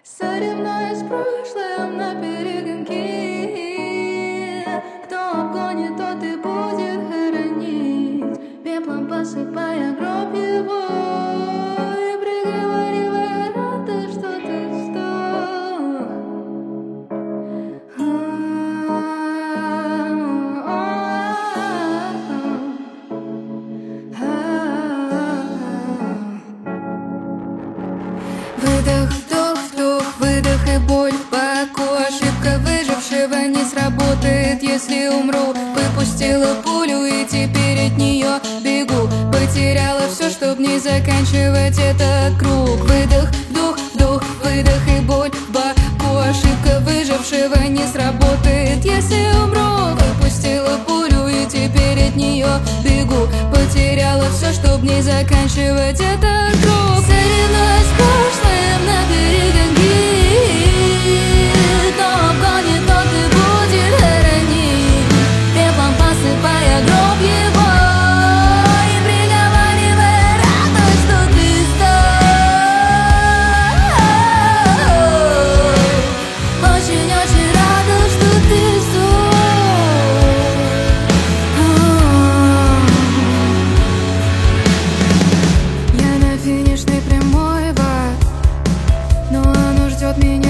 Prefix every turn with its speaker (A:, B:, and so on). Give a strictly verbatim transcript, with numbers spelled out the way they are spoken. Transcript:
A: Соревнуясь с прошлым на перегонки, кто обгонит, тот и будет хоронить, пеплом посыпая гроб его и приговаривая: рада, что ты сдох. Выдох, вдох, вдох, выдох и боль в боку. Ошибка выжившего не сработает, если умру. Выпустила пулю и теперь от нее бегу. Потеряла все, чтоб не заканчивать этот круг. Выдох, вдох, вдох, выдох и боль в боку. Ошибка выжившего не сработает, если умру. Выпустила пулю и теперь от нее бегу. Потеряла все, чтоб не заканчивать этот круг. Соревнуясь с прошлым на перегонки, кто обгонит, тот и будет хоронить, пеплом посыпая гроб его и приговаривая: рада, что ты сдох. Очень-очень рада, что ты сдох. Я на финишной прямой, но оно ждет меня.